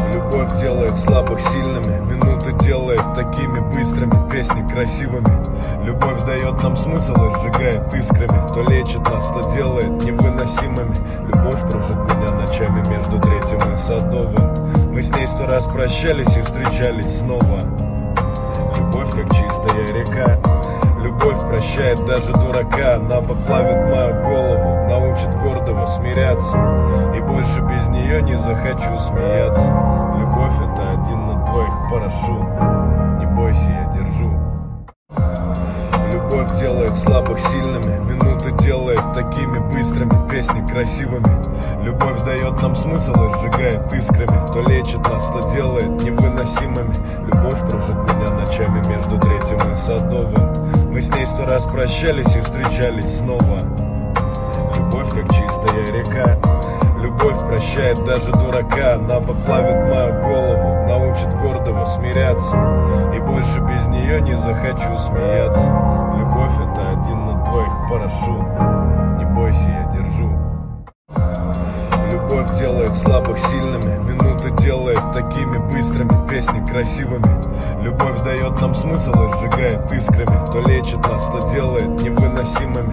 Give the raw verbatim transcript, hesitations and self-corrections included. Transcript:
Любовь делает слабых сильными, минуты делает такими быстрыми, песни красивыми. Любовь дает нам смысл и сжигает искрами. То лечит нас, то делает невыносимыми. Любовь кружит меня ночами между Третьим и Садовым. Мы с ней сто раз прощались и встречались снова. Любовь как чистая река, любовь прощает даже дурака. Она поплавит мою голову, научит гордого смиряться. И больше без нее не захочу смеяться. Любовь — это один на двоих парашют. Не бойся, я держу. Любовь делает слабых сильными, минуты делает такими быстрыми, песни красивыми. Любовь дает нам смысл и сжигает искрами. То лечит нас, то делает невыносимыми. Любовь кружит меня ночами между Третьим и Садовым. Мы с ней сто раз прощались и встречались снова. Любовь как чистая река, любовь прощает даже дурака. Она поплавит мою голову, научит гордого смиряться. И больше без нее не захочу смеяться. Любовь — это один на двоих парашют. Не бойся, я держу. Любовь делает слабых сильными, минуты делает такими быстрыми, песни красивыми. Любовь дает нам смысл и сжигает искрами. То лечит нас, то делает невыносимыми.